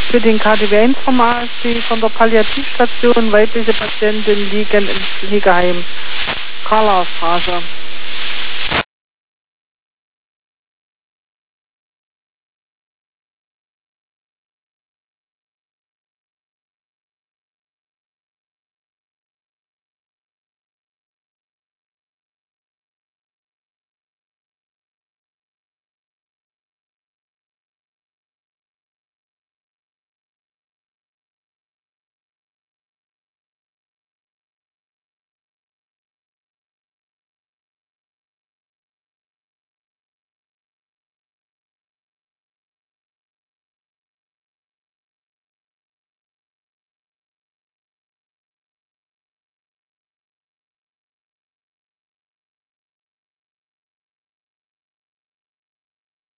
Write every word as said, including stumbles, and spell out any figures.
Für den K D W eins vom A S B von der Palliativstation. Weibliche Patienten liegen im Pflegeheim Karlaustraße.